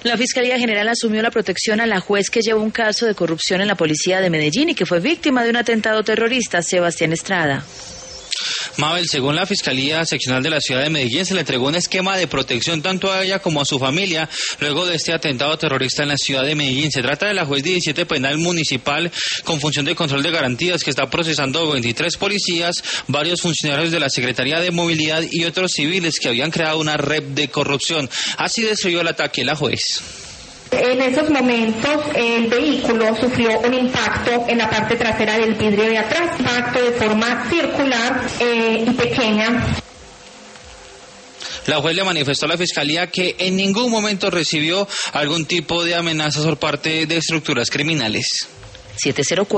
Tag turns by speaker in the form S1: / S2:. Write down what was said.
S1: La Fiscalía General asumió la protección a la juez que llevó un caso de corrupción en la policía de Medellín y que fue víctima de un atentado terrorista, Sebastián Estrada.
S2: Mabel, según la Fiscalía Seccional de la Ciudad de Medellín, se le entregó un esquema de protección tanto a ella como a su familia luego de este atentado terrorista en la Ciudad de Medellín. Se trata de la juez 17 penal municipal con función de control de garantías que está procesando 23 policías, varios funcionarios de la Secretaría de Movilidad y otros civiles que habían creado una red de corrupción. Así describió el ataque la juez.
S3: En esos momentos el vehículo sufrió un impacto en la parte trasera del vidrio de atrás, impacto de forma circular y pequeña.
S2: La juez le manifestó a la Fiscalía que en ningún momento recibió algún tipo de amenazas por parte de estructuras criminales.
S1: 704